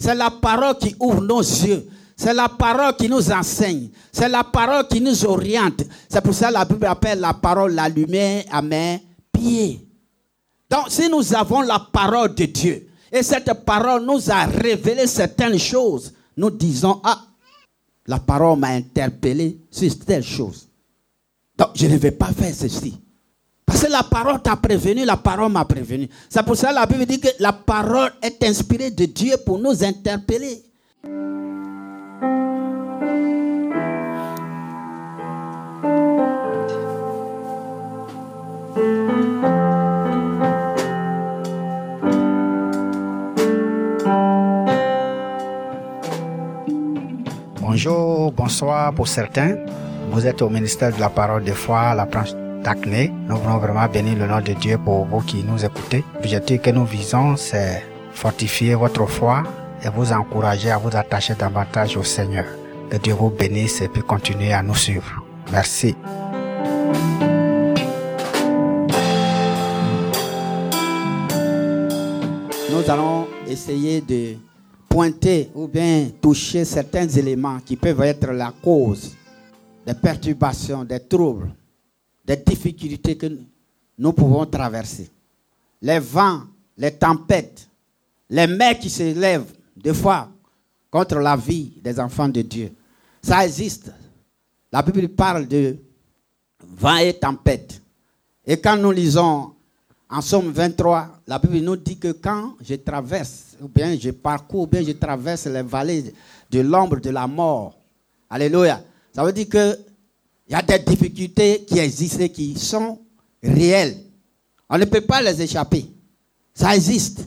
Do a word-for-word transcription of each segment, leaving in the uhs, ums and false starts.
C'est la parole qui ouvre nos yeux. C'est la parole qui nous enseigne. C'est la parole qui nous oriente. C'est pour ça que la Bible appelle la parole la lumière à mes pieds. Donc, si nous avons la parole de Dieu, et cette parole nous a révélé certaines choses, nous disons, ah, la parole m'a interpellé sur telle chose. Donc, je ne vais pas faire ceci. Parce que la parole t'a prévenu, la parole m'a prévenu. C'est pour ça que la Bible dit que la parole est inspirée de Dieu pour nous interpeller. Bonjour, bonsoir pour certains. Vous êtes au ministère de la parole de foi à la branche d'Acné. Nous voulons vraiment bénir le nom de Dieu pour vous qui nous écoutez. L'objectif que nous visons, c'est fortifier votre foi et vous encourager à vous attacher davantage au Seigneur. Que Dieu vous bénisse et puis continuer à nous suivre. Merci. Nous allons essayer de pointer ou bien toucher certains éléments qui peuvent être la cause des perturbations, des troubles, des difficultés que nous pouvons traverser. Les vents, les tempêtes, les mers qui se lèvent des fois contre la vie des enfants de Dieu. Ça existe. La Bible parle de vents et tempêtes. Et quand nous lisons en Somme vingt-trois, la Bible nous dit que quand je traverse, ou bien je parcours, ou bien je traverse les vallées de l'ombre de la mort, alléluia, ça veut dire qu'il y a des difficultés qui existent et qui sont réelles. On ne peut pas les échapper. Ça existe.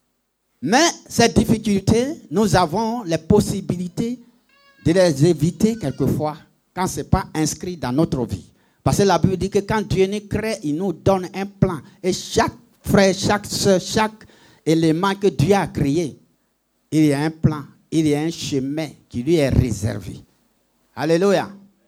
Mais ces difficultés, nous avons les possibilités de les éviter quelquefois quand ce n'est pas inscrit dans notre vie. Parce que la Bible dit que quand Dieu nous crée, il nous donne un plan. Et chaque frère, chaque soeur, chaque élément que Dieu a créé, il y a un plan, il y a un chemin qui lui est réservé. Alléluia.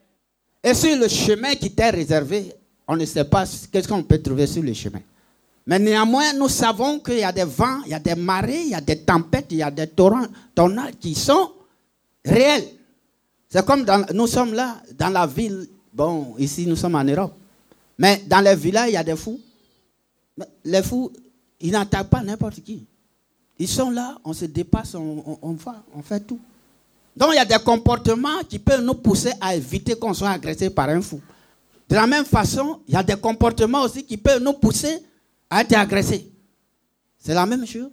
Et sur le chemin qui t'est réservé, on ne sait pas qu'est-ce qu'on peut trouver sur le chemin. Mais néanmoins, nous savons qu'il y a des vents, il y a des marées, il y a des tempêtes, il y a des torrents, tornades qui sont réels. C'est comme dans, nous sommes là, dans la ville. Bon, ici, nous sommes en Europe. Mais dans les villages, il y a des fous. Mais les fous, ils n'attaquent pas n'importe qui. Ils sont là, on se dépasse, on, on, on va, on fait tout. Donc, il y a des comportements qui peuvent nous pousser à éviter qu'on soit agressé par un fou. De la même façon, il y a des comportements aussi qui peuvent nous pousser à être agressés. C'est la même chose.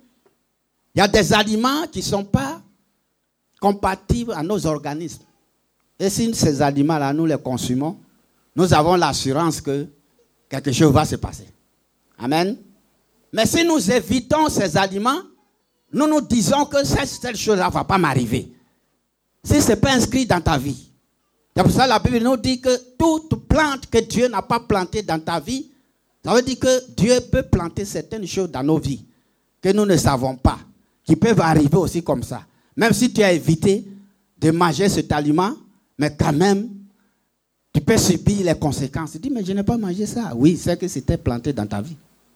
Il y a des aliments qui ne sont pas compatibles à nos organismes. Et si ces aliments-là, nous les consumons, nous avons l'assurance que quelque chose va se passer. Amen. Mais si nous évitons ces aliments, nous nous disons que cette, cette chose-là ne va pas m'arriver. Si ce n'est pas inscrit dans ta vie. C'est pour ça que la Bible nous dit que toute plante que Dieu n'a pas plantée dans ta vie, ça veut dire que Dieu peut planter certaines choses dans nos vies que nous ne savons pas, qui peuvent arriver aussi comme ça. Même si tu as évité de manger cet aliment, mais quand même, tu peux subir les conséquences. Tu dis, mais je n'ai pas mangé ça. Oui, c'est que c'était planté dans ta vie.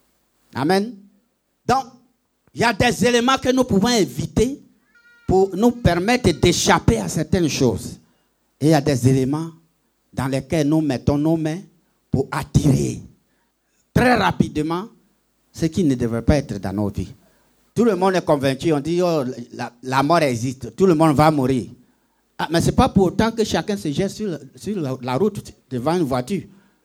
Amen. Donc, il y a des éléments que nous pouvons éviter pour nous permettre d'échapper à certaines choses. Et il y a des éléments dans lesquels nous mettons nos mains pour attirer très rapidement ce qui ne devrait pas être dans nos vies. Tout le monde est convaincu, on dit, oh, la, la mort existe, tout le monde va mourir. Ah, mais ce n'est pas pour autant que chacun se jette sur, sur la, la route devant une voiture.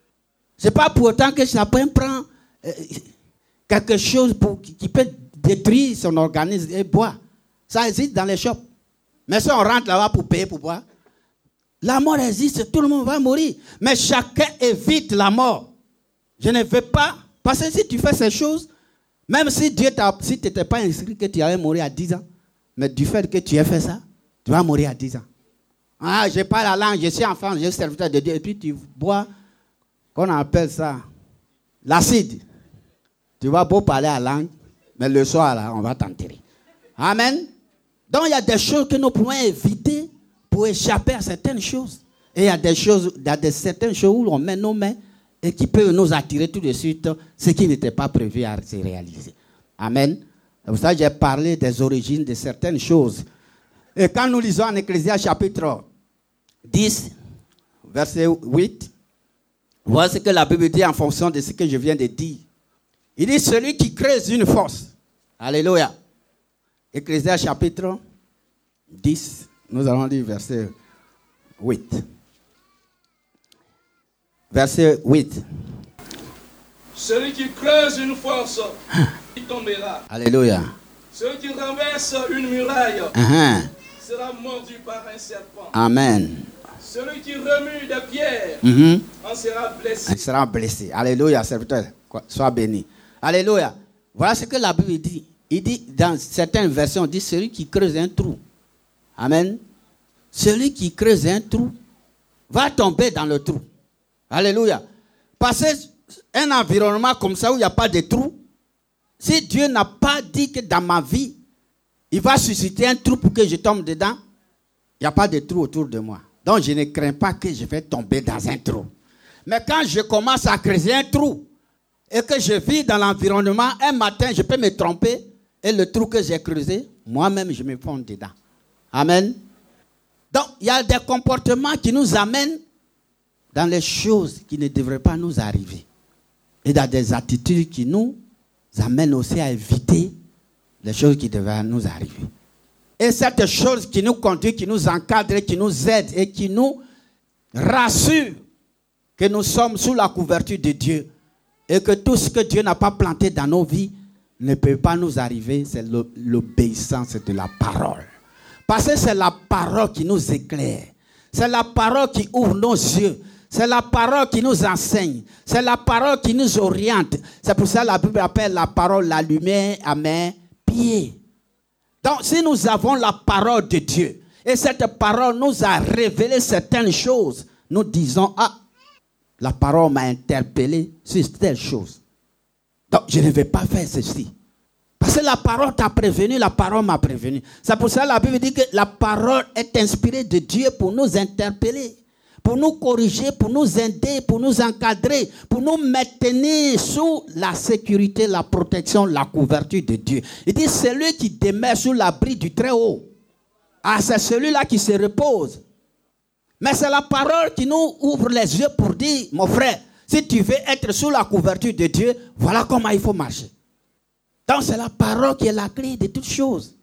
Ce n'est pas pour autant que chacun prend euh, quelque chose pour, qui, qui peut détruire son organisme et boire. Ça existe dans les shops. Mais si on rentre là-bas pour payer pour boire, la mort existe, tout le monde va mourir. Mais chacun évite la mort. Je ne veux pas, parce que si tu fais ces choses, même si Dieu t'a, si tu n'étais pas inscrit que tu allais mourir à dix ans, mais du fait que tu aies fait ça, tu vas mourir à dix ans. Ah, je parle la langue, je suis enfant, je suis serviteur de Dieu, et puis tu bois, qu'on appelle ça, l'acide. Tu vas beau parler la langue, mais le soir, là, on va t'enterrer. Amen. Donc, il y a des choses que nous pouvons éviter pour échapper à certaines choses. Et il y a des choses, il y a des, certaines choses où on met nos mains et qui peuvent nous attirer tout de suite ce qui n'était pas prévu à se réaliser. Amen. C'est pour ça que j'ai parlé des origines de certaines choses. Et quand nous lisons en Ecclésiaste chapitre dix, verset huit, voici ce que la Bible dit en fonction de ce que je viens de dire. Il dit, celui qui creuse une fosse. Alléluia. Ecclésiaste chapitre dix, nous allons lire verset huit. Verset huit. Celui qui creuse une fosse, il tombera. Alléluia. Celui qui renverse une muraille, Uh-huh. sera mordu par un serpent. Amen. Celui qui remue des pierres, Mhm. en sera blessé. Il sera blessé. Alléluia, serviteur. Sois béni. Alléluia. Voilà ce que la Bible dit. Il dit, dans certaines versions, il dit celui qui creuse un trou. Amen. Celui qui creuse un trou va tomber dans le trou. Alléluia. Passer un environnement comme ça où il n'y a pas de trou, si Dieu n'a pas dit que dans ma vie, il va susciter un trou pour que je tombe dedans, il n'y a pas de trou autour de moi. Donc je ne crains pas que je vais tomber dans un trou. Mais quand je commence à creuser un trou et que je vis dans l'environnement, un matin, je peux me tromper et le trou que j'ai creusé, moi-même, je me fonds dedans. Amen. Donc, il y a des comportements qui nous amènent dans les choses qui ne devraient pas nous arriver. Et dans des attitudes qui nous amènent aussi à éviter les choses qui devraient nous arriver. Et cette chose qui nous conduit, qui nous encadre, qui nous aide et qui nous rassure que nous sommes sous la couverture de Dieu et que tout ce que Dieu n'a pas planté dans nos vies ne peut pas nous arriver, c'est l'obéissance de la parole. Parce que c'est la parole qui nous éclaire. C'est la parole qui ouvre nos yeux. C'est la parole qui nous enseigne. C'est la parole qui nous oriente. C'est pour ça que la Bible appelle la parole la lumière à mes pieds. Donc, si nous avons la parole de Dieu, et cette parole nous a révélé certaines choses, nous disons, ah, la parole m'a interpellé sur telle chose. Donc, je ne vais pas faire ceci. Parce que la parole t'a prévenu, la parole m'a prévenu. C'est pour ça que la Bible dit que la parole est inspirée de Dieu pour nous interpeller, pour nous corriger, pour nous aider, pour nous encadrer, pour nous maintenir sous la sécurité, la protection, la couverture de Dieu. Il dit, celui qui demeure sous l'abri du Très-Haut, ah, c'est celui-là qui se repose. Mais c'est la parole qui nous ouvre les yeux pour dire, mon frère, si tu veux être sous la couverture de Dieu, voilà comment il faut marcher. Donc c'est la parole qui est la clé de toutes choses.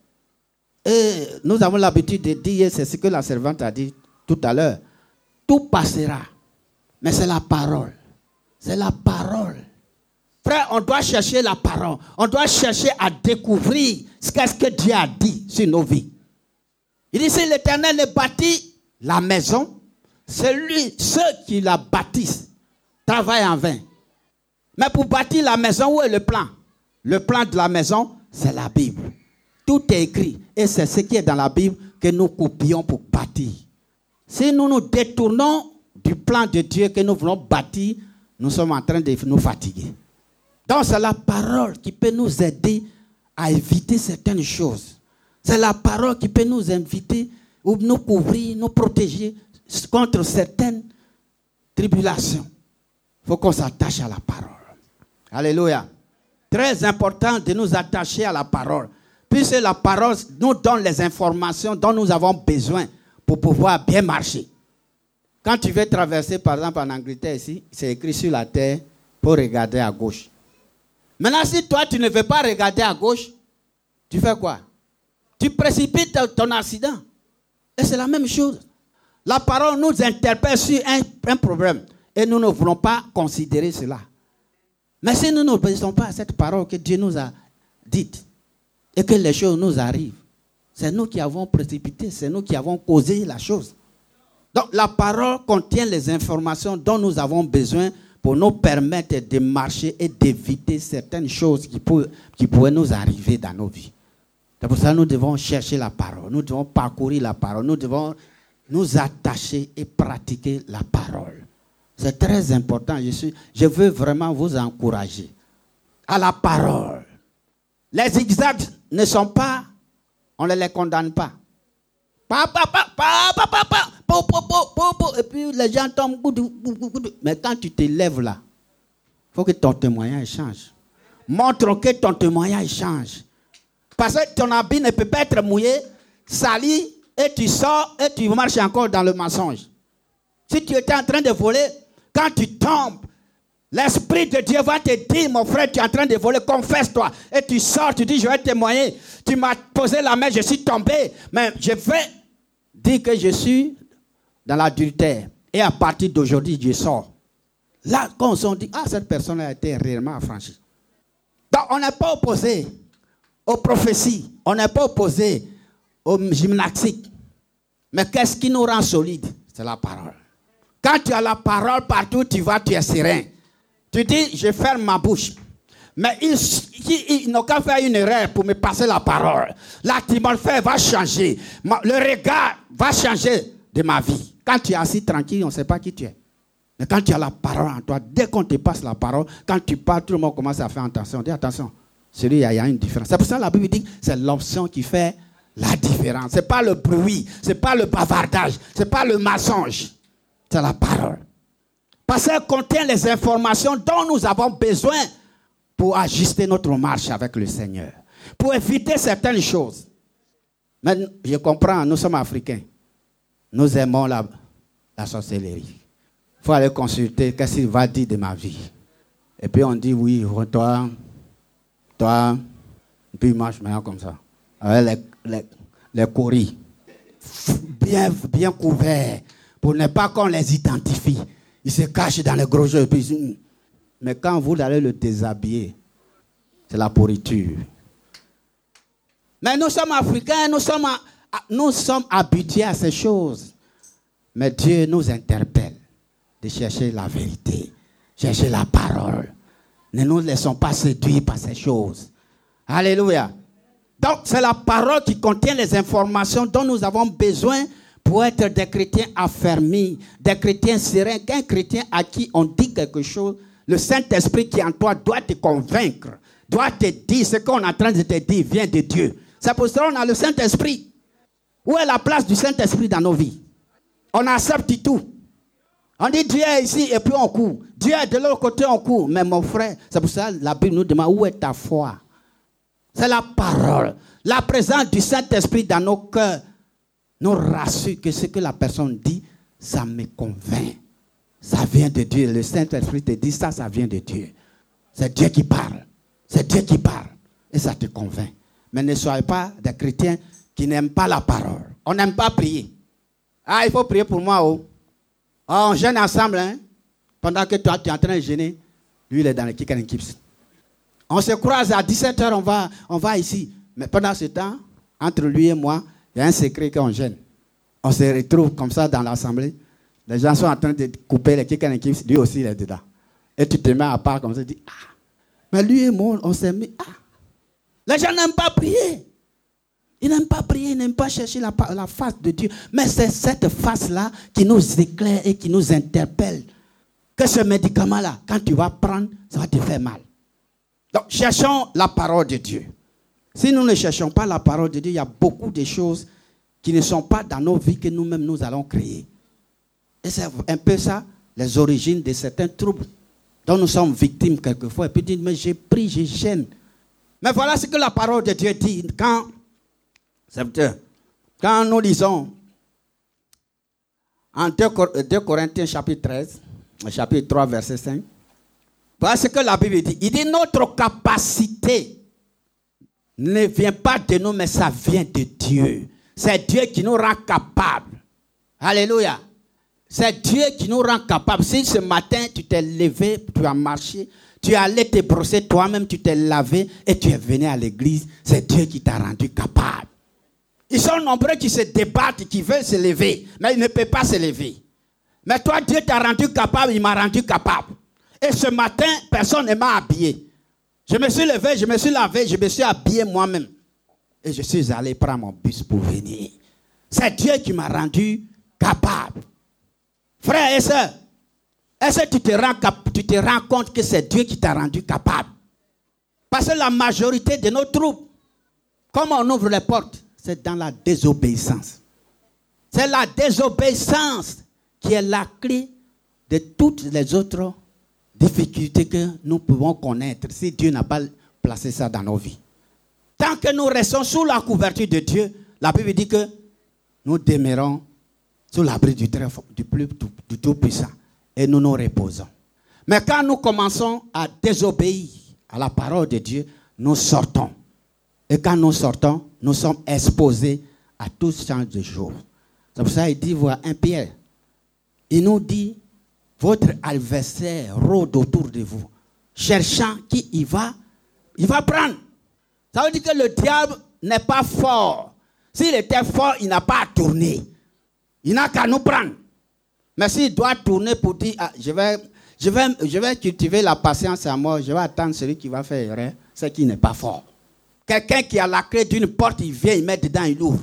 Et nous avons l'habitude de dire, c'est ce que la servante a dit tout à l'heure, tout passera. Mais c'est la parole. C'est la parole. Frère, on doit chercher la parole. On doit chercher à découvrir ce qu'est-ce que Dieu a dit sur nos vies. Il dit, si l'Éternel bâtit la maison, celui, ceux qui la bâtissent travaillent en vain. Mais pour bâtir la maison, où est le plan? Le plan de la maison, c'est la Bible. Tout est écrit. Et c'est ce qui est dans la Bible que nous copions pour bâtir. Si nous nous détournons du plan de Dieu que nous voulons bâtir, nous sommes en train de nous fatiguer. Donc c'est la parole qui peut nous aider à éviter certaines choses. C'est la parole qui peut nous inviter ou nous couvrir, nous protéger contre certaines tribulations. Il faut qu'on s'attache à la parole. Alléluia. Très important de nous attacher à la parole. Puisque la parole nous donne les informations dont nous avons besoin pour pouvoir bien marcher. Quand tu veux traverser, par exemple, en Angleterre, ici, c'est écrit sur la terre pour regarder à gauche. Maintenant, si toi, tu ne veux pas regarder à gauche, tu fais quoi? Tu précipites ton accident. Et c'est la même chose. La parole nous interpelle sur un, un problème. Et nous ne voulons pas considérer cela. Mais si nous n'obéissons pas à cette parole que Dieu nous a dite, et que les choses nous arrivent, c'est nous qui avons précipité, c'est nous qui avons causé la chose. Donc la parole contient les informations dont nous avons besoin pour nous permettre de marcher et d'éviter certaines choses qui, pour, qui pourraient nous arriver dans nos vies. C'est pour ça que nous devons chercher la parole, nous devons parcourir la parole, nous devons nous attacher et pratiquer la parole. C'est très important. Je, suis, je veux vraiment vous encourager à la parole. Les zigzags ne sont pas, on ne les condamne pas. Pa, pa, pa, pa, pa, pa, pa, po, po, po, po, po, et puis les gens tombent. Mais quand tu te lèves là, il faut que ton témoignage change. Montre que ton témoignage change. Parce que ton habit ne peut pas être mouillé, sali, et tu sors et tu marches encore dans le mensonge. Si tu étais en train de voler, quand tu tombes, l'Esprit de Dieu va te dire, mon frère, tu es en train de voler, confesse-toi. Et tu sors, tu dis, je vais témoigner. Tu m'as posé la main, je suis tombé. Mais je vais dire que je suis dans l'adultère. Et à partir d'aujourd'hui, je sors. Là, quand on se dit, ah, cette personne a été réellement affranchie. Donc, on n'est pas opposé aux prophéties. On n'est pas opposé aux gymnastiques. Mais qu'est-ce qui nous rend solides? C'est la parole. Quand tu as la parole partout, tu vas, tu es serein. Tu dis, je ferme ma bouche. Mais ils, ils, ils n'ont qu'à faire une erreur pour me passer la parole. L'atmosphère va changer. Le regard va changer de ma vie. Quand tu es assis tranquille, on ne sait pas qui tu es. Mais quand tu as la parole en toi, dès qu'on te passe la parole, quand tu parles, tout le monde commence à faire attention. On dit attention, celui, il y a une différence. C'est pour ça que la Bible dit que c'est l'option qui fait la différence. Ce n'est pas le bruit, ce n'est pas le bavardage, ce n'est pas le mensonge. C'est la parole. Parce qu'elle contient les informations dont nous avons besoin pour ajuster notre marche avec le Seigneur. Pour éviter certaines choses. Mais je comprends, nous sommes Africains. Nous aimons la, la sorcellerie. Il faut aller consulter qu'est-ce qu'il va dire de ma vie. Et puis on dit oui, toi, toi, et puis il marche maintenant comme ça. Avec les, les, les coris. Bien, bien couverts. Pour ne pas qu'on les identifie. Ils se cachent dans les gros jeux. Puis, mais quand vous allez le déshabiller, c'est la pourriture. Mais nous sommes Africains, nous sommes, nous sommes habitués à ces choses. Mais Dieu nous interpelle de chercher la vérité, chercher la parole. Ne nous laissons pas séduire par ces choses. Alléluia. Donc, c'est la parole qui contient les informations dont nous avons besoin pour être des chrétiens affermis, des chrétiens sereins. Qu'un chrétien à qui on dit quelque chose, le Saint-Esprit qui est en toi doit te convaincre, doit te dire ce qu'on est en train de te dire vient de Dieu. C'est pour ça qu'on a le Saint-Esprit. Où est la place du Saint-Esprit dans nos vies? On accepte tout. On dit Dieu est ici et puis on court. Dieu est de l'autre côté, on court. Mais mon frère, c'est pour ça que la Bible nous demande où est ta foi? C'est la parole. La présence du Saint-Esprit dans nos cœurs nous rassure que ce que la personne dit, ça me convainc. Ça vient de Dieu. Le Saint-Esprit te dit ça, ça vient de Dieu. C'est Dieu qui parle. C'est Dieu qui parle. Et ça te convainc. Mais ne soyez pas des chrétiens qui n'aiment pas la parole. On n'aime pas prier. Ah, il faut prier pour moi. Oh, oh on jeûne ensemble. Hein? Pendant que toi, tu es en train de jeûner, lui, il est dans le kick and kips. On se croise à dix-sept heures, on va, on va ici. Mais pendant ce temps, entre lui et moi, il y a un secret qu'on gêne. On se retrouve comme ça dans l'assemblée. Les gens sont en train de couper les kick and kips. Lui aussi, il est dedans. Et tu te mets à part comme ça. Tu dis, ah. Mais lui et moi, on s'est mis. Ah. Les gens n'aiment pas prier. Ils n'aiment pas prier, ils n'aiment pas chercher la, la face de Dieu. Mais c'est cette face-là qui nous éclaire et qui nous interpelle. Que ce médicament-là, quand tu vas prendre, ça va te faire mal. Donc, cherchons la parole de Dieu. Si nous ne cherchons pas la parole de Dieu, il y a beaucoup de choses qui ne sont pas dans nos vies que nous-mêmes nous allons créer. Et c'est un peu ça, les origines de certains troubles dont nous sommes victimes quelquefois. Et puis dire, mais j'ai pris, j'ai gêne. Mais voilà ce que la parole de Dieu dit. Quand, quand nous lisons en deux Corinthiens chapitre treize, chapitre trois, verset cinq, voilà ce que la Bible dit. Il dit, notre capacité ne vient pas de nous, mais ça vient de Dieu. C'est Dieu qui nous rend capables. Alléluia. C'est Dieu qui nous rend capables. Si ce matin, tu t'es levé, tu as marché, tu es allé te brosser toi-même, tu t'es lavé et tu es venu à l'église, c'est Dieu qui t'a rendu capable. Ils sont nombreux qui se débattent, qui veulent se lever, mais ils ne peuvent pas se lever. Mais toi, Dieu t'a rendu capable, il m'a rendu capable. Et ce matin, personne ne m'a habillé. Je me suis levé, je me suis lavé, je me suis habillé moi-même. Et je suis allé prendre mon bus pour venir. C'est Dieu qui m'a rendu capable. Frères et sœurs, est-ce que tu te rends, cap- tu te rends compte que c'est Dieu qui t'a rendu capable? Parce que la majorité de nos troupes, comment on ouvre les portes? C'est dans la désobéissance. C'est la désobéissance qui est la clé de toutes les autres difficultés que nous pouvons connaître si Dieu n'a pas placé ça dans nos vies. Tant que nous restons sous la couverture de Dieu, la Bible dit que nous demeurons sous l'abri du, très, du, plus, du Tout-Puissant et nous nous reposons. Mais quand nous commençons à désobéir à la parole de Dieu, nous sortons. Et quand nous sortons, nous sommes exposés à tout change de jour. C'est pour ça qu'il dit, voilà un Pierre. Il nous dit, votre adversaire rôde autour de vous, cherchant qui il va, il va prendre. Ça veut dire que le diable n'est pas fort. S'il était fort, il n'a pas à tourner. Il n'a qu'à nous prendre. Mais s'il doit tourner pour dire, ah, je, vais, je, vais, je vais cultiver la patience à moi, je vais attendre celui qui va faire erreur, c'est qui n'est pas fort. Quelqu'un qui a la clé d'une porte, il vient, il met dedans, il ouvre.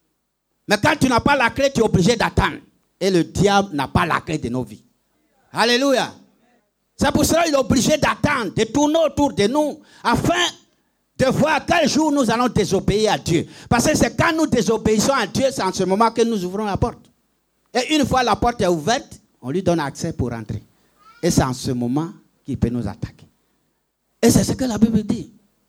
Mais quand tu n'as pas la clé, tu es obligé d'attendre. Et le diable n'a pas la clé de nos vies. Alléluia. C'est pour cela qu'il est obligé d'attendre, de tourner autour de nous, afin de voir quel jour nous allons désobéir à Dieu. Parce que c'est quand nous désobéissons à Dieu, c'est en ce moment que nous ouvrons la porte. Et une fois la porte est ouverte, on lui donne accès pour rentrer. Et c'est en ce moment qu'il peut nous attaquer. Et c'est ce que la Bible dit.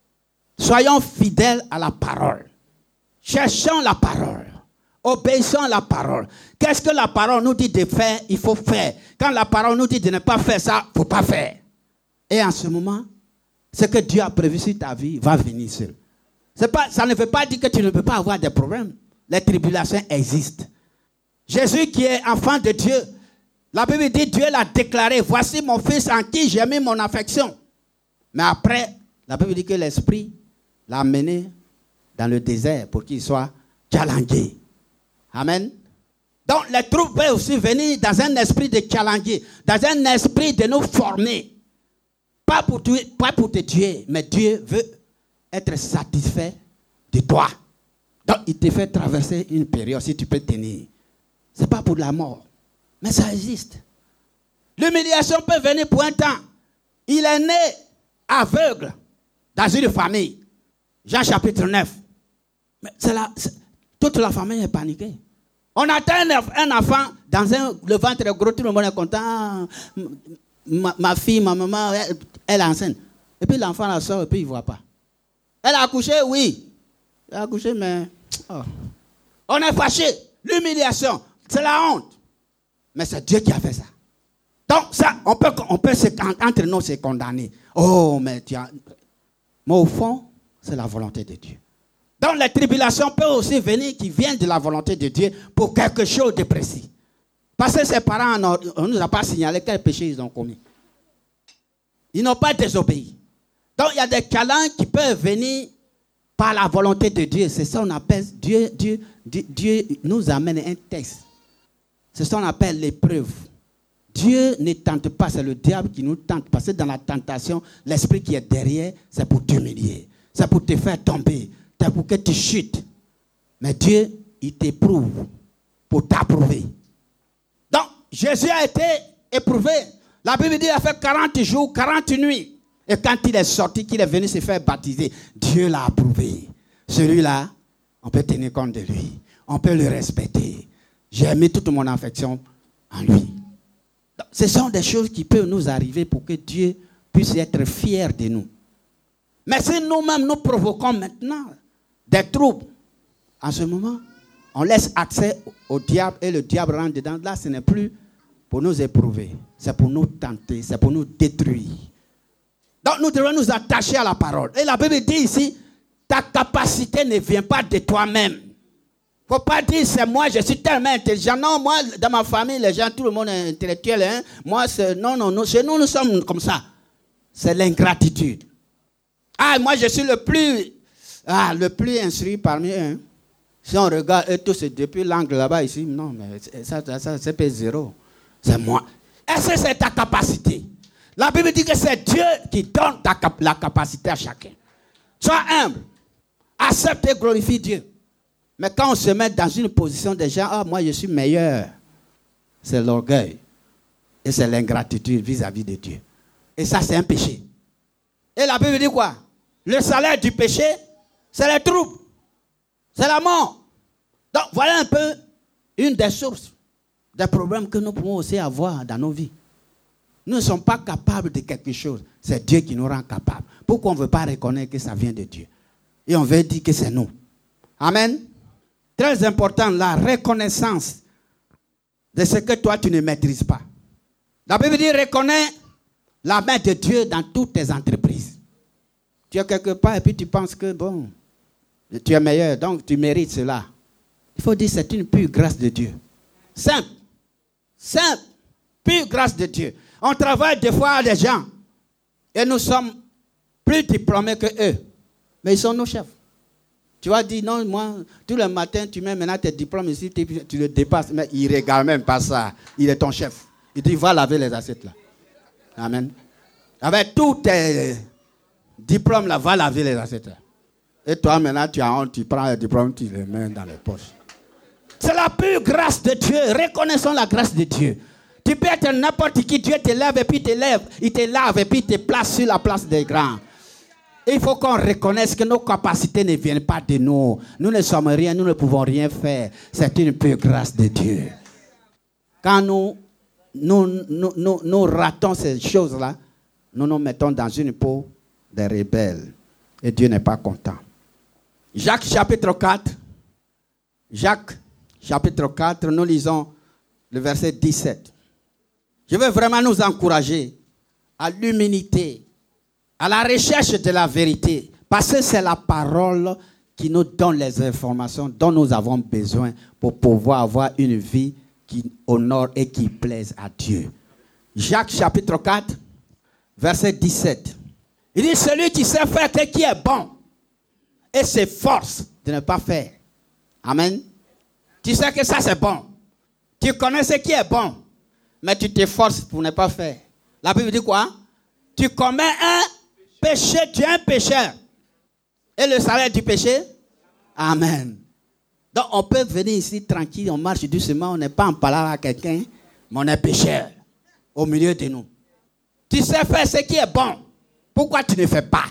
Soyons fidèles à la parole. Cherchons la parole. Obéissons à la parole. Qu'est-ce que la parole nous dit de faire? Il faut faire. Quand la parole nous dit de ne pas faire ça, il ne faut pas faire. Et en ce moment, ce que Dieu a prévu sur ta vie va venir seul. C'est pas, ça ne veut pas dire que tu ne peux pas avoir des problèmes. Les tribulations existent. Jésus qui est enfant de Dieu, la Bible dit, Dieu l'a déclaré, voici mon fils en qui j'ai mis mon affection. Mais après, la Bible dit que l'Esprit l'a amené dans le désert pour qu'il soit challengé. Amen. Donc les troupes peuvent aussi venir dans un esprit de challenger, dans un esprit de nous former. Pas pour, tuer, pas pour te tuer, mais Dieu veut être satisfait de toi. Donc il te fait traverser une période si tu peux tenir. Ce n'est pas pour la mort, mais ça existe. L'humiliation peut venir pour un temps. Il est né aveugle dans une famille. Jean chapitre neuf. Mais c'est la, c'est, toute la famille est paniquée. On attend un, un enfant dans un, le ventre gros, tout le monde est content. Ma, ma fille, ma maman, elle, elle est enceinte. Et puis l'enfant la sort et puis il ne voit pas. Elle a accouché, oui. Elle a accouché, mais... Oh. On est fâché. L'humiliation, c'est la honte. Mais c'est Dieu qui a fait ça. Donc ça, on peut, on peut se, entre nous se condamner. Oh, mais tu as... Mais au fond, c'est la volonté de Dieu. Donc les tribulations peuvent aussi venir qui viennent de la volonté de Dieu pour quelque chose de précis. Parce que ses parents, on ne nous a pas signalé quel péché ils ont commis. Ils n'ont pas désobéi. Donc il y a des câlins qui peuvent venir par la volonté de Dieu. C'est ça qu'on appelle, Dieu, Dieu, Dieu, Dieu nous amène un texte. C'est ça qu'on appelle l'épreuve. Dieu ne tente pas, c'est le diable qui nous tente. Parce que dans la tentation, l'esprit qui est derrière, c'est pour t'humilier. C'est pour te faire tomber. C'est pour que tu chutes. Mais Dieu, il t'éprouve pour t'approuver. Donc, Jésus a été éprouvé. La Bible dit qu'il a fait quarante jours, quarante nuits. Et quand il est sorti, qu'il est venu se faire baptiser, Dieu l'a approuvé. Celui-là, on peut tenir compte de lui. On peut le respecter. J'ai mis toute mon affection en lui. Donc, ce sont des choses qui peuvent nous arriver pour que Dieu puisse être fier de nous. Mais si nous-mêmes nous provoquons maintenant des troubles, en ce moment, on laisse accès au diable et le diable rentre dedans. Là, ce n'est plus pour nous éprouver. C'est pour nous tenter, c'est pour nous détruire. Donc nous devons nous attacher à la parole. Et la Bible dit ici, ta capacité ne vient pas de toi-même. Il ne faut pas dire, c'est moi, je suis tellement intelligent. Non, moi, dans ma famille, les gens, tout le monde est intellectuel. Hein? Moi, c'est, non, non, non, chez nous, nous sommes comme ça. C'est l'ingratitude. Ah, moi, je suis le plus, ah, le plus instruit parmi eux. Hein? Si on regarde eux tous depuis l'angle là-bas, ici, non, mais ça, ça, ça c'est pas zéro. C'est moi. Est-ce que c'est ta capacité? La Bible dit que c'est Dieu qui donne ta, la capacité à chacun. Sois humble. Accepte et glorifie Dieu. Mais quand on se met dans une position de gens, ah, moi je suis meilleur, c'est l'orgueil. Et c'est l'ingratitude vis-à-vis de Dieu. Et ça, c'est un péché. Et la Bible dit quoi? Le salaire du péché, c'est les troubles. C'est la mort. Donc, voilà un peu une des sources des problèmes que nous pouvons aussi avoir dans nos vies. Nous ne sommes pas capables de quelque chose. C'est Dieu qui nous rend capables. Pourquoi on ne veut pas reconnaître que ça vient de Dieu? Et on veut dire que c'est nous. Amen. Très important, la reconnaissance de ce que toi tu ne maîtrises pas. La Bible dit reconnais la main de Dieu dans toutes tes entreprises. Tu es quelque part et puis tu penses que bon, tu es meilleur, donc tu mérites cela. Il faut dire que c'est une pure grâce de Dieu. Simple. Simple. Pure grâce de Dieu. On travaille des fois à des gens et nous sommes plus diplômés que eux. Mais ils sont nos chefs. Tu vas dire, non, moi, tout le matin, tu mets maintenant tes diplômes ici, tu, tu le dépasses. Mais il ne regarde même pas ça. Il est ton chef. Il dit, va laver les assiettes là. Amen. Avec tous tes diplômes là, va laver les assiettes là. Et toi, maintenant, tu as honte, tu prends les diplômes, tu les mets dans les poches. C'est la pure grâce de Dieu. Reconnaissons la grâce de Dieu. Tu peux être n'importe qui, Dieu te lève et puis te lève, il te lave et puis te place sur la place des grands. Et il faut qu'on reconnaisse que nos capacités ne viennent pas de nous. Nous ne sommes rien, nous ne pouvons rien faire. C'est une pure grâce de Dieu. Quand nous, nous, nous, nous, nous ratons ces choses-là, nous nous mettons dans une peau des rebelles. Et Dieu n'est pas content. Jacques chapitre quatre. Jacques chapitre quatre, nous lisons le verset dix-sept. Je veux vraiment nous encourager à l'humilité, à la recherche de la vérité, parce que c'est la parole qui nous donne les informations dont nous avons besoin pour pouvoir avoir une vie qui honore et qui plaise à Dieu. Jacques chapitre quatre, verset dix-sept. Il dit, celui qui sait faire ce qui est bon et s'efforce de ne pas faire. Amen. Tu sais que ça c'est bon. Tu connais ce qui est bon, mais tu t'efforces pour ne pas faire. La Bible dit quoi? Tu commets un péché, tu es un pécheur. Et le salaire du péché? Amen. Donc on peut venir ici tranquille, on marche doucement, on n'est pas en parlant à quelqu'un, mais on est pécheur au milieu de nous. Tu sais faire ce qui est bon. Pourquoi tu ne fais pas?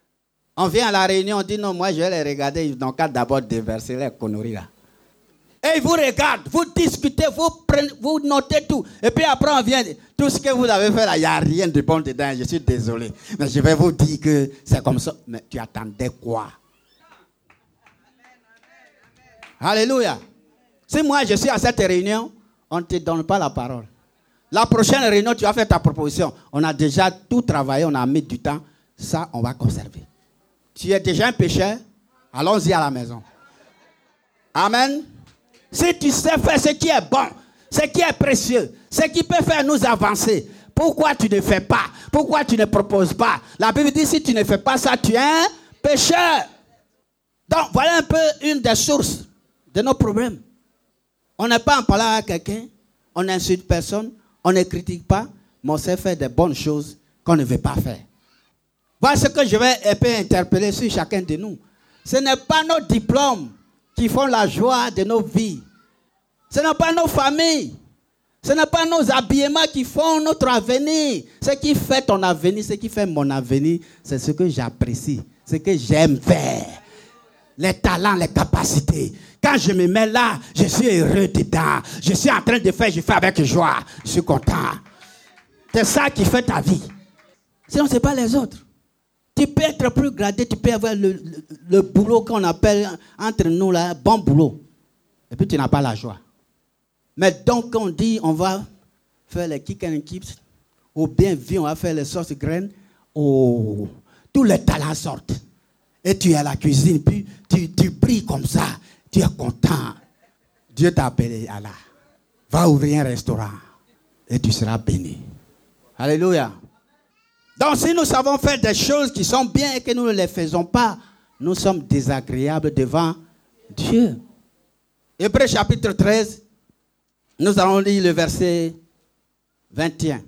On vient à la réunion, on dit non, moi je vais les regarder, donc d'abord déverser les conneries là. Et ils vous regardent, vous discutez, vous, prenez, vous notez tout. Et puis après on vient, tout ce que vous avez fait là, il n'y a rien de bon dedans, je suis désolé. Mais je vais vous dire que c'est comme ça. Mais tu attendais quoi? Alléluia. Si moi je suis à cette réunion, on ne te donne pas la parole. La prochaine réunion, tu vas faire ta proposition. On a déjà tout travaillé, on a mis du temps. Ça, on va conserver. Tu es déjà un pécheur, allons-y à la maison. Amen. Si tu sais faire ce qui est bon, ce qui est précieux, ce qui peut faire nous avancer, pourquoi tu ne fais pas? Pourquoi tu ne proposes pas? La Bible dit, si tu ne fais pas ça, tu es un pécheur. Donc, voilà un peu une des sources de nos problèmes. On n'est pas en parlant à quelqu'un, on n'insulte personne, on ne critique pas, mais on sait faire des bonnes choses qu'on ne veut pas faire. Voilà ce que je vais un peu interpeller sur chacun de nous. Ce n'est pas nos diplômes qui font la joie de nos vies. Ce n'est pas nos familles. Ce n'est pas nos habillements qui font notre avenir. Ce qui fait ton avenir, ce qui fait mon avenir, c'est ce que j'apprécie, ce que j'aime faire. Les talents, les capacités. Quand je me mets là, je suis heureux dedans. Je suis en train de faire, je fais avec joie. Je suis content. C'est ça qui fait ta vie. Sinon, ce n'est pas les autres. Tu peux être plus gradé, tu peux avoir le, le, le boulot qu'on appelle entre nous là, bon boulot. Et puis tu n'as pas la joie. Mais donc on dit, on va faire les kick and keeps, ou bien vie, on va faire les sauces graines, oh, tous les talents sortent. Et tu es à la cuisine, puis tu, tu brilles comme ça, tu es content. Dieu t'a appelé, Allah. Va ouvrir un restaurant et tu seras béni. Alléluia. Donc si nous savons faire des choses qui sont bien et que nous ne les faisons pas, nous sommes désagréables devant Dieu. Hébreux chapitre treize, nous allons lire le verset vingt et un.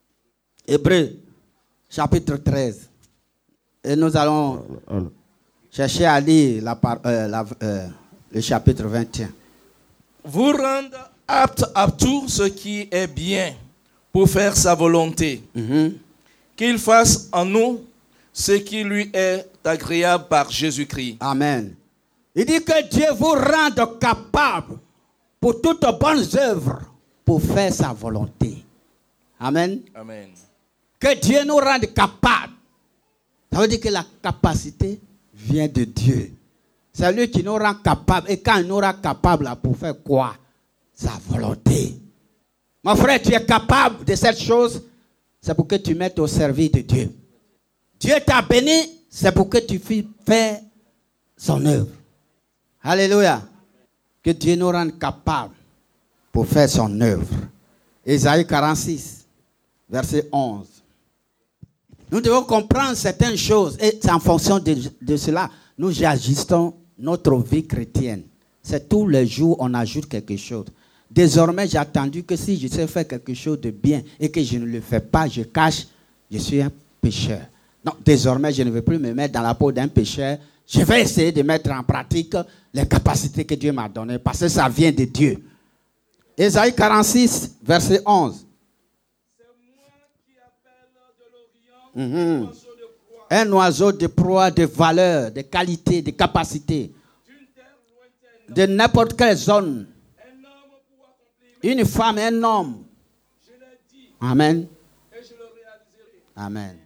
Hébreux chapitre treize. Et nous allons chercher à lire la, euh, la, euh, le chapitre vingt et un. Vous rendre apte à tout ce qui est bien pour faire sa volonté. Mm-hmm. Qu'il fasse en nous ce qui lui est agréable par Jésus-Christ. Amen. Il dit que Dieu vous rende capable pour toutes bonnes œuvres pour faire sa volonté. Amen. Amen. Que Dieu nous rende capable. Ça veut dire que la capacité vient de Dieu. C'est lui qui nous rend capables. Et quand il nous rend capables pour faire quoi? Sa volonté. Mon frère, tu es capable de cette chose, c'est pour que tu mettes au service de Dieu. Dieu t'a béni, c'est pour que tu fasses son œuvre. Alléluia. Que Dieu nous rende capables pour faire son œuvre. Ésaïe quarante-six, verset onze. Nous devons comprendre certaines choses et c'est en fonction de, de cela, nous ajustons notre vie chrétienne. C'est tous les jours on ajoute quelque chose. Désormais, j'ai attendu que si je sais faire quelque chose de bien et que je ne le fais pas, je cache, je suis un pécheur. Non, désormais, je ne veux plus me mettre dans la peau d'un pécheur. Je vais essayer de mettre en pratique les capacités que Dieu m'a données parce que ça vient de Dieu. Ésaïe quarante-six, verset onze. C'est moi qui appelle de l'Orient Mm-hmm. Un oiseau de proie, de valeur, de qualité, de capacité. De n'importe quelle zone. Une femme, un homme. Amen. Amen.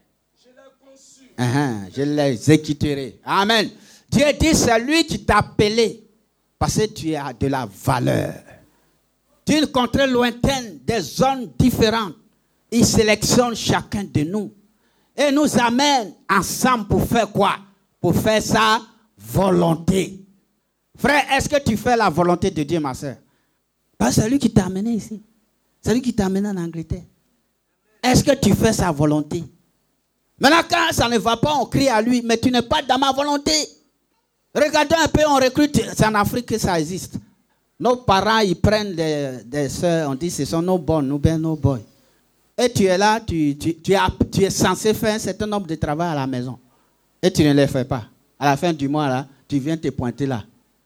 Uh-huh. Je l'ai exécuté. Amen. Dieu dit, c'est lui qui t'a appelé parce que tu as de la valeur. D'une contrée lointaine, des zones différentes. Il sélectionne chacun de nous. Et nous amène ensemble pour faire quoi? Pour faire sa volonté. Frère, est-ce que tu fais la volonté de Dieu, ma soeur? Parce que c'est lui qui t'a amené ici. C'est lui qui t'a amené en Angleterre. Est-ce que tu fais sa volonté? Maintenant, quand ça ne va pas, on crie à lui, mais tu n'es pas dans ma volonté. Regardons un peu, on recrute. C'est en Afrique que ça existe. Nos parents, ils prennent des, des soeurs, on dit ce sont nos bonnes, nos bien nos boys. Et tu es là, tu, tu, tu, as, tu es censé faire un certain nombre de travail à la maison. Et tu ne les fais pas. À la fin du mois, là, tu viens te pointer là.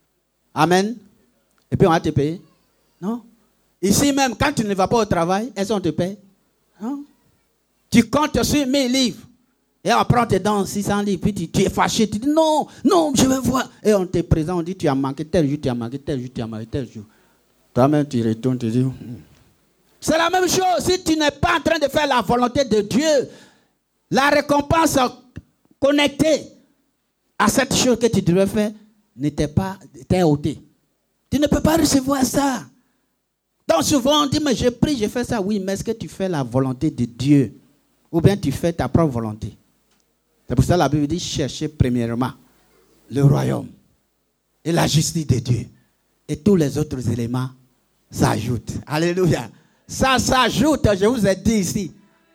Amen. Et puis on va te payer. Non. Ici même, quand tu ne vas pas au travail, est-ce qu'on te paye? Non. Tu comptes sur mille livres. Et on prend tes dents six cents livres. Puis tu, tu es fâché. Tu dis non, non, je veux voir. Et on te présente, on dit tu as manqué tel jour, tu as manqué tel jour, tu as manqué tel jour. Toi-même, tu retournes, tu dis. Hmm. C'est la même chose. Si tu n'es pas en train de faire la volonté de Dieu, la récompense connectée à cette chose que tu devais faire n'était pas était ôtée. Tu ne peux pas recevoir ça. Donc souvent on dit, mais je prie, je fais ça. Oui, mais est-ce que tu fais la volonté de Dieu? Ou bien tu fais ta propre volonté? C'est pour ça que la Bible dit, cherchez premièrement le royaume et la justice de Dieu. Et tous les autres éléments s'ajoutent. Alléluia. Ça s'ajoute, je vous ai dit ici.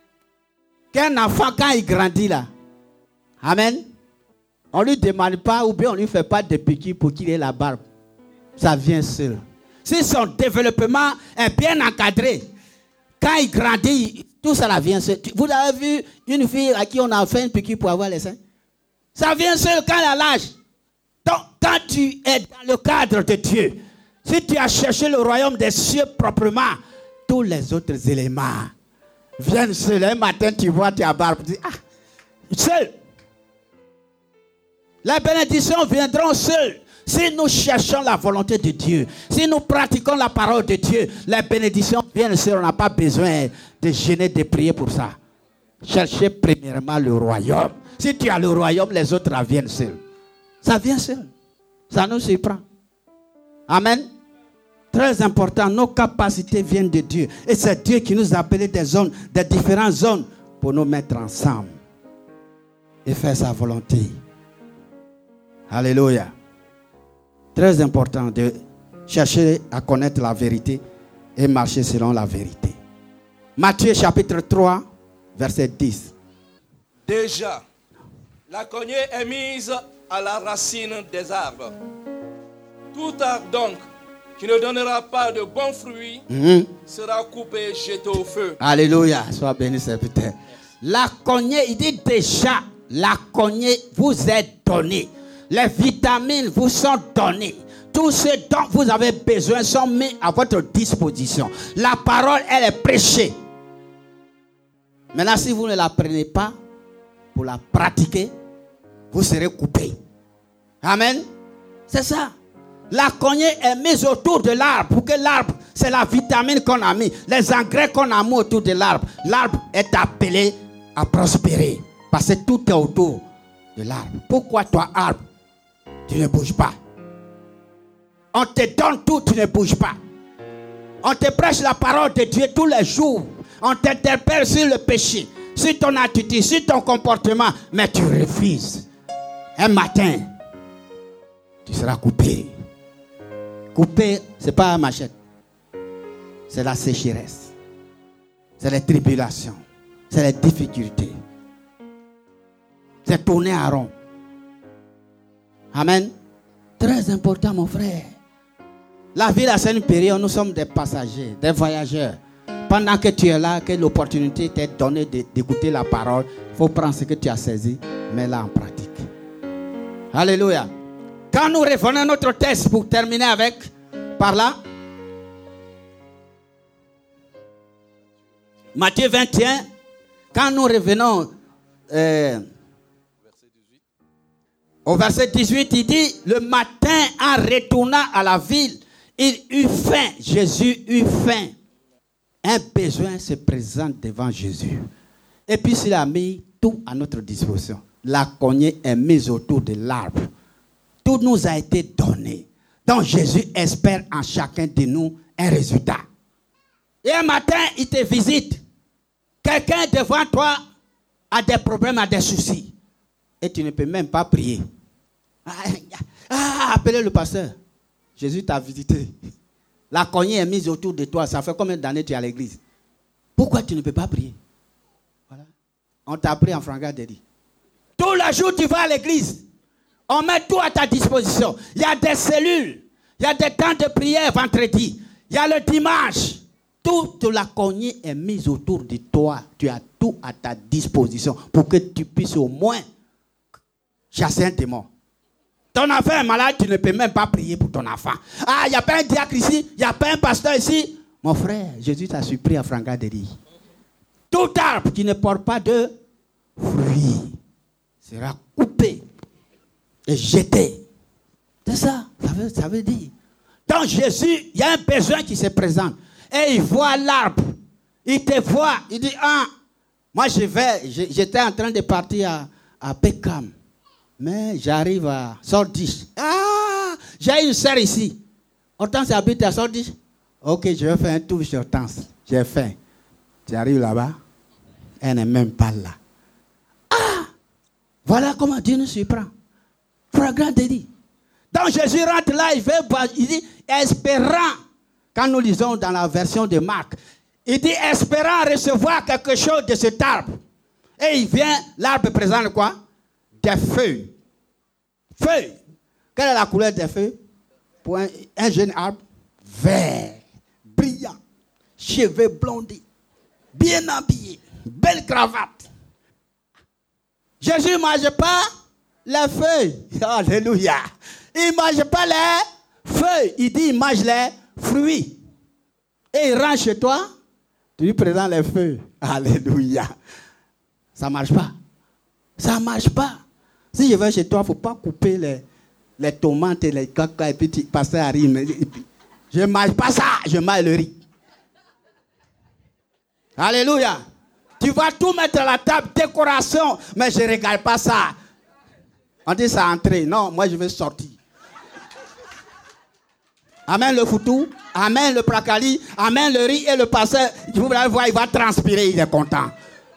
Qu'un enfant, quand il grandit là, amen, on ne lui demande pas ou bien on ne lui fait pas de piqûres pour qu'il ait la barbe. Ça vient seul. Si son développement est bien encadré, quand il grandit, tout ça là vient seul. Vous avez vu une fille à qui on a fait une piqûre pour avoir les seins? Ça vient seul quand elle a l'âge. Donc, quand tu es dans le cadre de Dieu, si tu as cherché le royaume des cieux proprement, tous les autres éléments viennent seuls. Un matin, tu vois ta barbe, tu dis, ah, seul. Les bénédictions viendront seules. Si nous cherchons la volonté de Dieu, si nous pratiquons la parole de Dieu, les bénédictions viennent seules. On n'a pas besoin de gêner, de prier pour ça. Cherchez premièrement le royaume. Si tu as le royaume, les autres viennent seuls. Ça vient seul. Ça nous surprend. Amen. Très important, nos capacités viennent de Dieu. Et c'est Dieu qui nous a appelés des zones, des différentes zones, pour nous mettre ensemble et faire sa volonté. Alléluia. Très important de chercher à connaître la vérité et marcher selon la vérité. Matthieu chapitre trois, verset dix. Déjà, la cognée est mise à la racine des arbres. Tout arbre donc qui ne donnera pas de bons fruits mm-hmm. sera coupé et jeté au feu. Alléluia, sois béni serviteur. La cognée, il dit déjà, la cognée vous est donnée. Les vitamines vous sont données. Tout ce dont vous avez besoin sont mis à votre disposition. La parole, elle est prêchée. Maintenant, si vous ne la prenez pas pour la pratiquer, vous serez coupé. Amen. C'est ça. La cognée est mise autour de l'arbre pour que l'arbre, c'est la vitamine qu'on a mis, les engrais qu'on a mis autour de l'arbre. L'arbre est appelé à prospérer parce que tout est autour de l'arbre. Pourquoi toi, arbre, tu ne bouges pas. On te donne tout, tu ne bouges pas. On te prêche la parole de Dieu tous les jours. On t'interpelle sur le péché, sur ton attitude, sur ton comportement, mais tu refuses. Un matin, tu seras coupé. Coupé, ce n'est pas un machette. C'est la sécheresse. C'est les tribulations. C'est les difficultés. C'est tourner à rond. Amen. Très important, mon frère. La vie, là, c'est une période, nous sommes des passagers, des voyageurs. Pendant que tu es là, que l'opportunité t'est donnée d'écouter la parole, il faut prendre ce que tu as saisi, mets-la en pratique. Alléluia. Quand nous revenons à notre texte, pour terminer avec, par là, Matthieu vingt et un, quand nous revenons euh, au verset dix-huit, il dit, le matin, en retournant à la ville, il eut faim. Jésus eut faim. Un besoin se présente devant Jésus. Et puis il a mis tout à notre disposition. La cognée est mise autour de l'arbre. Tout nous a été donné. Donc Jésus espère en chacun de nous un résultat. Et un matin, il te visite. Quelqu'un devant toi a des problèmes, a des soucis. Et tu ne peux même pas prier. Ah, appelez le pasteur. Jésus t'a visité. La cognée est mise autour de toi. Ça fait combien d'années tu es à l'église? Pourquoi tu ne peux pas prier? Voilà. On t'a pris en frangadérie. Tous les jours, tu vas à l'église. On met tout à ta disposition. Il y a des cellules. Il y a des temps de prière vendredi. Il y a le dimanche. Toute la cognée est mise autour de toi. Tu as tout à ta disposition pour que tu puisses au moins chasser un démon. Ton enfant est malade, tu ne peux même pas prier pour ton enfant. Ah, il n'y a pas un diacre ici, il n'y a pas un pasteur ici. Mon frère, Jésus t'a surpris à frangadérie. Tout arbre qui ne porte pas de fruits sera coupé et jeté. C'est ça, ça veut, ça veut dire. Donc Jésus, il y a un besoin qui se présente. Et il voit l'arbre. Il te voit. Il dit, ah, moi je vais, j'étais en train de partir à, à Peckham. Mais j'arrive à Sordis. Ah, j'ai une sœur ici. Hortense habite à Sordis. Ok, je vais faire un tour sur Hortense. J'ai faim. Tu arrives là-bas. Elle n'est même pas là. Ah, voilà comment Dieu nous surprend. Fragment de dit. Donc Jésus rentre là, il, veut, il dit, espérant, quand nous lisons dans la version de Marc, il dit, espérant recevoir quelque chose de cet arbre. Et il vient, l'arbre présente quoi? Des feuilles. Feuilles. Quelle est la couleur des feuilles? Pour un, un jeune arbre, vert, brillant, cheveux blondés, bien habillé, belle cravate. Jésus ne mange pas les feuilles. Alléluia. Il ne mange pas les feuilles. Il dit il mange les fruits. Et il rentre chez toi, tu lui présentes les feuilles. Alléluia. Ça ne marche pas. Ça ne marche pas. Si je vais chez toi, il ne faut pas couper les, les tomates et les caca et puis tu passes à riz. Je ne mange pas ça, je mange le riz. Alléluia. Tu vas tout mettre à la table, décoration, mais je ne regarde pas ça. On dit ça entrer. Non, moi je vais sortir. Amen le foutou, amen le prakali, amen le riz et le pasteur. Vous allez voir, il va transpirer, il est content.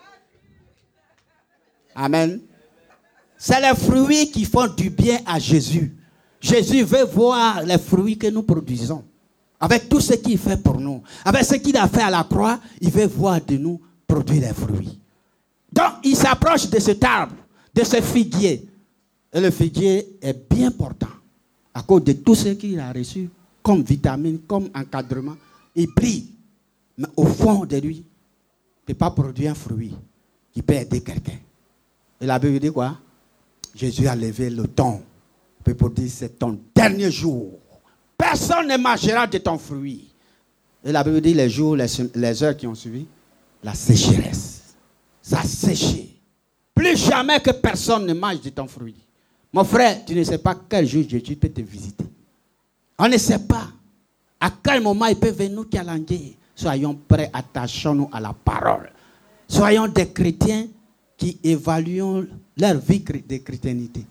Amen. C'est les fruits qui font du bien à Jésus. Jésus veut voir les fruits que nous produisons. Avec tout ce qu'il fait pour nous. Avec ce qu'il a fait à la croix, il veut voir de nous produire les fruits. Donc, il s'approche de cet arbre, de ce figuier. Et le figuier est bien portant. À cause de tout ce qu'il a reçu, comme vitamine, comme encadrement. Il brille. Mais au fond de lui, il ne peut pas produire un fruit qui peut aider quelqu'un. Et la Bible dit quoi? Jésus a levé le ton. Pour dire c'est ton dernier jour. Personne ne mangera de ton fruit. Et la Bible dit les jours, les, les heures qui ont suivi, la sécheresse. Ça a séché. Plus jamais que personne ne mange de ton fruit. Mon frère, tu ne sais pas quel jour Jésus peut te visiter. On ne sait pas. À quel moment il peut venir nous calanguer. Soyons prêts, attachons-nous à la parole. Soyons des chrétiens qui évaluons leur vie de chrétienté.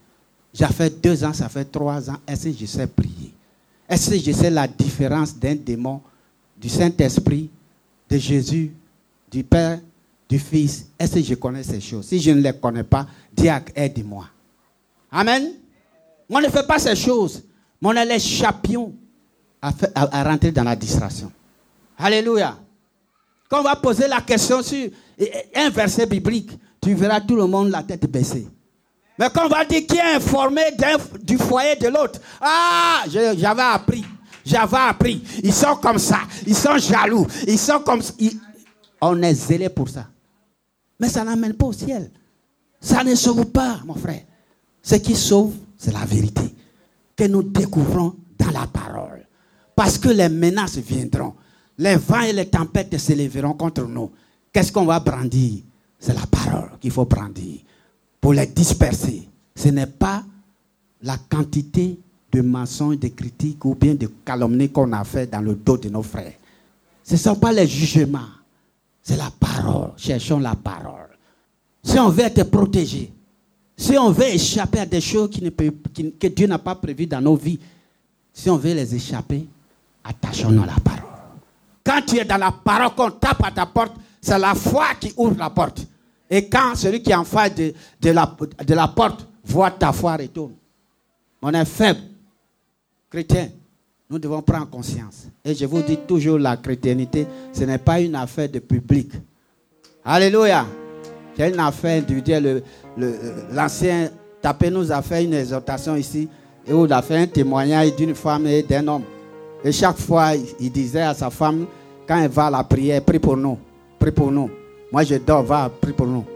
J'ai fait deux ans, ça fait trois ans. Est-ce que je sais prier? Est-ce que je sais la différence d'un démon, du Saint-Esprit, de Jésus, du Père, du Fils? Est-ce que je connais ces choses? Si je ne les connais pas, diacre, aide-moi. Amen. On ne fait pas ces choses, mais on a les champions à, faire, à, à rentrer dans la distraction. Alléluia. Quand on va poser la question sur un verset biblique, tu verras tout le monde la tête baissée. Mais quand on va dire qui est informé du foyer de l'autre, ah, je, j'avais appris, j'avais appris. Ils sont comme ça, ils sont jaloux, ils sont comme ça. Ils... On est zélé pour ça. Mais ça n'amène pas au ciel. Ça ne sauve pas, mon frère. Ce qui sauve, c'est la vérité que nous découvrons dans la parole. Parce que les menaces viendront. Les vents et les tempêtes se lèveront contre nous. Qu'est-ce qu'on va brandir? C'est la parole qu'il faut brandir pour les disperser. Ce n'est pas la quantité de mensonges, de critiques ou bien de calomnies qu'on a fait dans le dos de nos frères. Ce ne sont pas les jugements. C'est la parole. Cherchons la parole. Si on veut être protégé, si on veut échapper à des choses qui ne peut, qui, que Dieu n'a pas prévues dans nos vies, si on veut les échapper, attachons-nous à la parole. Quand tu es dans la parole, qu'on tape à ta porte, c'est la foi qui ouvre la porte. Et quand celui qui est en face de, de, la, de la porte voit ta foi retourne. On est faible. Chrétien, nous devons prendre conscience. Et je vous dis toujours, la chrétienté, ce n'est pas une affaire de public. Alléluia. C'est une affaire individuelle. Le, le, l'ancien tapé nous a fait une exhortation ici, et où il a fait un témoignage d'une femme et d'un homme. Et chaque fois, il disait à sa femme, quand elle va à la prière, prie pour nous, prie pour nous. Moi je dors, va, prie pour nous.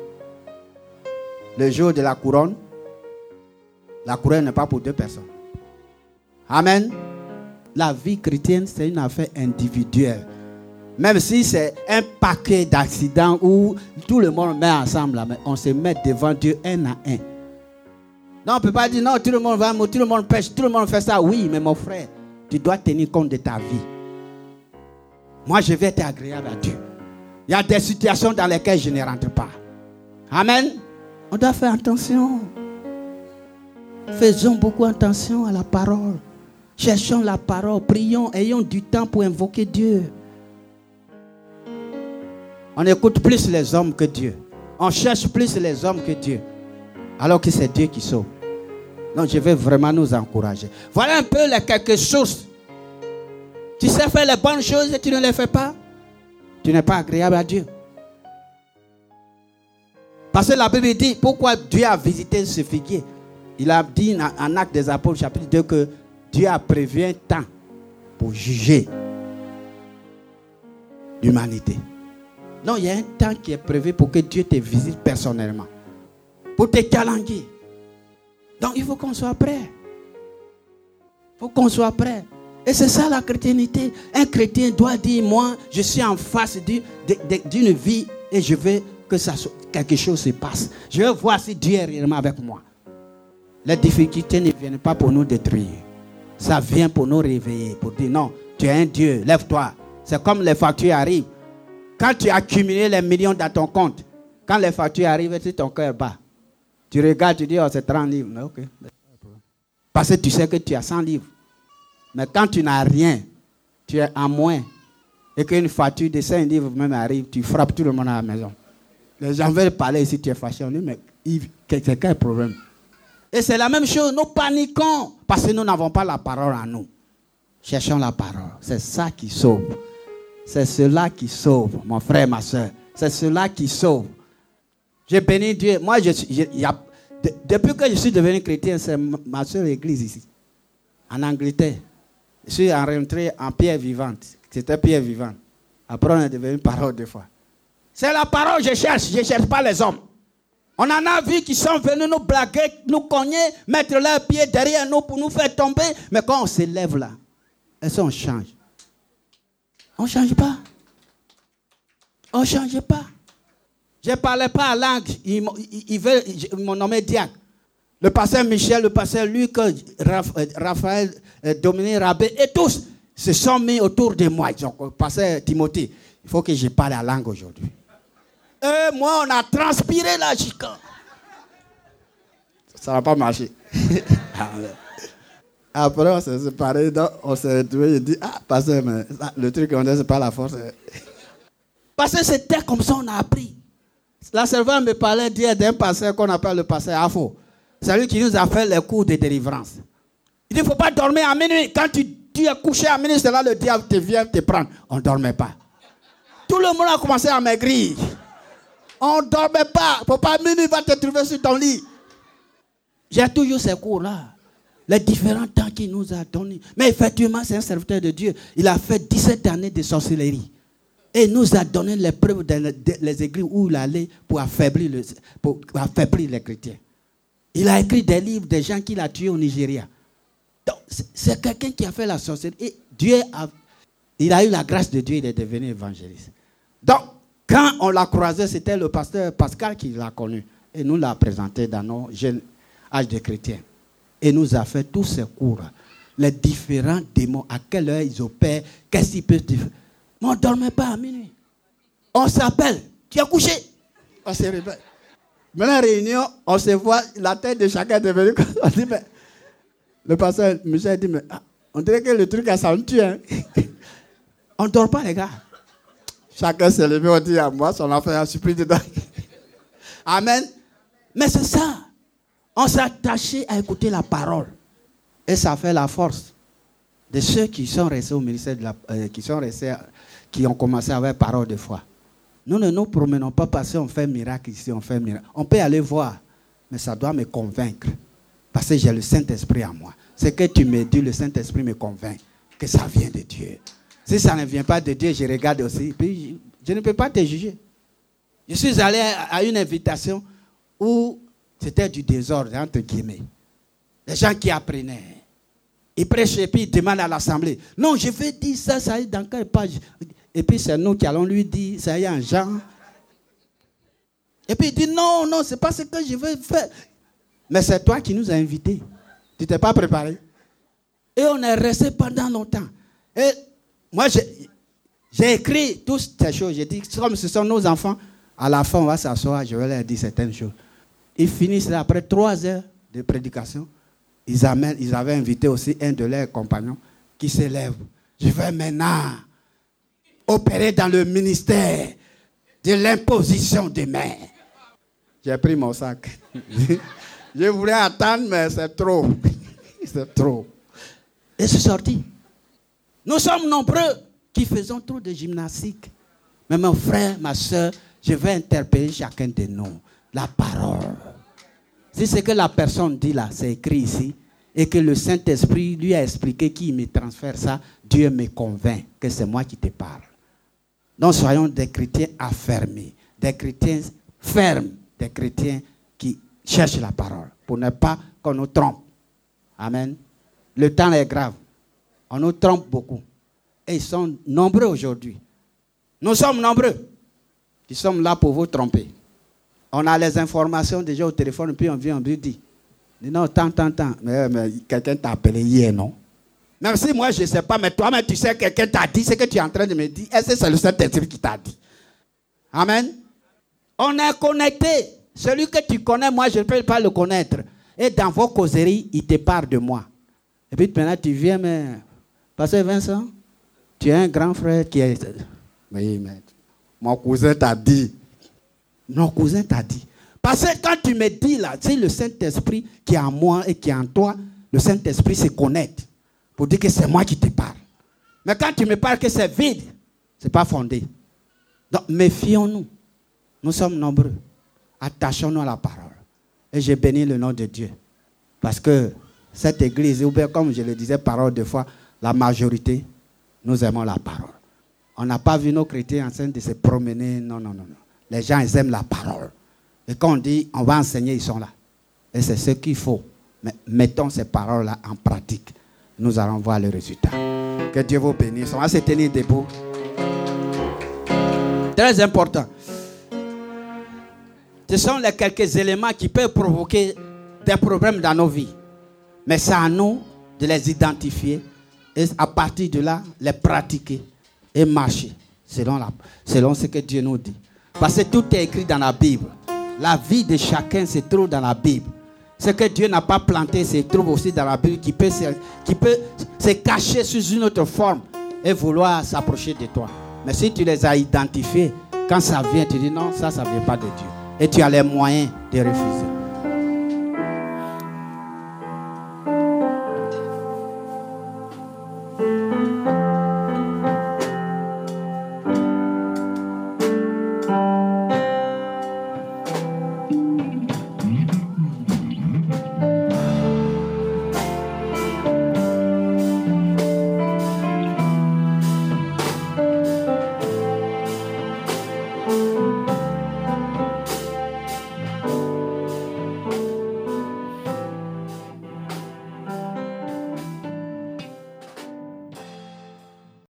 Le jour de la couronne, la couronne n'est pas pour deux personnes. Amen. La vie chrétienne, c'est une affaire individuelle. Même si c'est un paquet d'accidents où tout le monde met ensemble, là, mais on se met devant Dieu un à un. Non, on ne peut pas dire, non, tout le monde va, tout le monde pêche, tout le monde fait ça. Oui, mais mon frère, tu dois tenir compte de ta vie. Moi, je vais être agréable à Dieu. Il y a des situations dans lesquelles je ne rentre pas. Amen. On doit faire attention. Faisons beaucoup attention à la parole. Cherchons la parole, prions, ayons du temps pour invoquer Dieu. On écoute plus les hommes que Dieu. On cherche plus les hommes que Dieu. Alors que c'est Dieu qui sauve. Donc je vais vraiment nous encourager. Voilà un peu les quelques sources. Tu sais faire les bonnes choses et tu ne les fais pas. Tu n'es pas agréable à Dieu. Parce que la Bible dit, pourquoi Dieu a visité ce figuier? Il a dit en Actes des Apôtres, chapitre deux, que Dieu a prévu un temps pour juger l'humanité. Non, il y a un temps qui est prévu pour que Dieu te visite personnellement. Pour te calanguer. Donc il faut qu'on soit prêt. Il faut qu'on soit prêt. Et c'est ça la chrétienté. Un chrétien doit dire, moi, je suis en face d'une vie et je veux que ça, quelque chose se passe. Je veux voir si Dieu est réellement avec moi. Les difficultés ne viennent pas pour nous détruire. Ça vient pour nous réveiller, pour dire, non, tu es un Dieu, lève-toi. C'est comme les factures arrivent. Quand tu as accumulé les millions dans ton compte, quand les factures arrivent, si ton cœur bat, tu regardes, tu dis, oh, c'est trente livres. Mais ok. Parce que tu sais que tu as cent livres. Mais quand tu n'as rien, tu es en moins, et qu'une facture de cinq livres même arrive, tu frappes tout le monde à la maison. Les gens veulent parler ici, tu es fâché. On dit, mais c'est quel problème? Et c'est la même chose, nous paniquons, parce que nous n'avons pas la parole en nous. Cherchons la parole. C'est ça qui sauve. C'est cela qui sauve, mon frère, ma soeur. C'est cela qui sauve. J'ai béni Dieu. Moi, je suis, je, y a, de, depuis que je suis devenu chrétien, c'est ma soeur l'église ici, en Angleterre. Je suis rentré en pierre vivante. C'était pierre vivante. Après, on est devenu parole de foi. C'est la parole que je cherche. Je ne cherche pas les hommes. On en a vu qui sont venus nous blaguer, nous cogner, mettre leurs pieds derrière nous pour nous faire tomber. Mais quand on se lève là, est-ce qu'on change? On ne change pas. On ne change pas. Je ne parlais pas la langue. Ils il, il, il m'ont nommé diacre. Le pasteur Michel, le pasteur Luc, Raphaël, Dominique Rabé et tous se sont mis autour de moi. Donc, le pasteur Timothée, il faut que je parle la langue aujourd'hui. Et moi, on a transpiré la chican. Ça n'a pas marché. Après, on s'est séparés, donc on s'est retrouvés. Je dis, ah, pasteur, mais ça, le truc qu'on dit, c'est pas la force. Parce que c'était comme ça, on a appris. La servante me parlait d'hier d'un pasteur qu'on appelle le pasteur Afo. C'est lui qui nous a fait les cours de délivrance. Il dit, il ne faut pas dormir à minuit. Quand tu, tu es couché à minuit, c'est là le diable te vient te prendre. On ne dormait pas. Tout le monde a commencé à maigrir. On ne dormait pas. Il ne faut pas à minuit, va te trouver sur ton lit. J'ai toujours ces cours-là. Les différents temps qu'il nous a donnés. Mais effectivement, c'est un serviteur de Dieu. Il a fait dix-sept années de sorcellerie. Et il nous a donné les preuves des les églises où il allait pour affaiblir, le, pour affaiblir les chrétiens. Il a écrit des livres des gens qu'il a tués au Nigeria. Donc, c'est quelqu'un qui a fait la sorcellerie. Et Dieu a, il a eu la grâce de Dieu, il est devenu évangéliste. Donc, quand on l'a croisé, c'était le pasteur Pascal qui l'a connu. Et nous l'a présenté dans nos jeunes âges de chrétiens. Et nous a fait tous ces cours. Les différents démons, à quelle heure ils opèrent, qu'est-ce qu'ils peuvent dire. Mais on ne dormait pas à minuit. On s'appelle. Tu as couché. On se réveille. Maintenant, réunion, on se voit, la tête de chacun est devenue. On dit, mais le pasteur Michel dit, mais ah, on dirait que le truc a senti. Hein. On ne dort pas, les gars. Chacun s'est levé, on dit à moi, son enfant a surpris dedans. Amen. Mais c'est ça. On s'est attaché à écouter la parole. Et ça fait la force de ceux qui sont restés au ministère de la, euh, qui sont restés, qui ont commencé avec parole de foi. Nous ne nous promenons pas parce qu'on fait miracle ici, on fait miracle. On peut aller voir, mais ça doit me convaincre. Parce que j'ai le Saint-Esprit en moi. Ce que tu me dis, le Saint-Esprit me convainc que ça vient de Dieu. Si ça ne vient pas de Dieu, je regarde aussi. Puis je ne peux pas te juger. Je suis allé à une invitation où c'était du désordre, entre guillemets. Les gens qui apprenaient. Ils prêchent et puis ils demandent à l'assemblée. Non, je vais dire ça, ça est dans quelle page? Et puis c'est nous qui allons lui dire, ça y est en Jean. Et puis il dit, non, non, c'est pas ce que je veux faire. Mais c'est toi qui nous as invités. Tu t'es pas préparé. Et on est resté pendant longtemps. Et moi, j'ai, j'ai écrit toutes ces choses. J'ai dit, comme ce sont nos enfants, à la fin, on va s'asseoir, je vais leur dire certaines choses. Ils finissent là, après trois heures de prédication. Ils, amènent, ils avaient invité aussi un de leurs compagnons qui s'élève. Je vais maintenant opérer dans le ministère de l'imposition des mains. J'ai pris mon sac. Je voulais attendre, mais c'est trop. C'est trop. Et c'est sorti. Nous sommes nombreux qui faisons trop de gymnastique. Mais mon frère, ma soeur, je vais interpeller chacun de nous. La parole. Si ce que la personne dit là, c'est écrit ici, et que le Saint-Esprit lui a expliqué qui me transfère ça, Dieu me convainc que c'est moi qui te parle. Donc soyons des chrétiens affermés, des chrétiens fermes, des chrétiens qui cherchent la parole, pour ne pas qu'on nous trompe. Amen. Le temps est grave. On nous trompe beaucoup. Et ils sont nombreux aujourd'hui. Nous sommes nombreux. Ils sont là pour vous tromper. On a les informations déjà au téléphone, puis on vient, on lui dit, non, tant, tant, tant. Mais, mais quelqu'un t'a appelé hier, non? Même si moi, je ne sais pas, mais toi, mais tu sais, quelqu'un t'a dit ce que tu es en train de me dire. Est-ce que c'est le Saint-Esprit qui t'a dit? Amen. On est connecté. Celui que tu connais, moi, je ne peux pas le connaître. Et dans vos causeries, il te parle de moi. Et puis maintenant, tu viens, mais... Pasteur Vincent, tu es un grand frère qui est... Oui, mais... Mon cousin t'a dit... Mon cousin t'a dit. Parce que quand tu me dis là, c'est le Saint-Esprit qui est en moi et qui est en toi, le Saint-Esprit se connecte pour dire que c'est moi qui te parle. Mais quand tu me parles que c'est vide, ce n'est pas fondé. Donc méfions-nous. Nous sommes nombreux. Attachons-nous à la parole. Et je bénis le nom de Dieu. Parce que cette église, ou bien comme je le disais parole de foi, la majorité, nous aimons la parole. On n'a pas vu nos chrétiens en train de se promener. Non, non, non, non. Les gens, ils aiment la parole. Et quand on dit, on va enseigner, ils sont là. Et c'est ce qu'il faut. Mais mettons ces paroles-là en pratique. Nous allons voir le résultat. Que Dieu vous bénisse. On va se tenir debout. Très important. Ce sont les quelques éléments qui peuvent provoquer des problèmes dans nos vies. Mais c'est à nous de les identifier et à partir de là, les pratiquer et marcher selon, la, selon ce que Dieu nous dit. Parce que tout est écrit dans la Bible. La vie de chacun se trouve dans la Bible. Ce que Dieu n'a pas planté se trouve aussi dans la Bible, qui peut, se, qui peut se cacher sous une autre forme et vouloir s'approcher de toi. Mais si tu les as identifiés, quand ça vient, tu dis non, ça, ça ne vient pas de Dieu. Et tu as les moyens de refuser.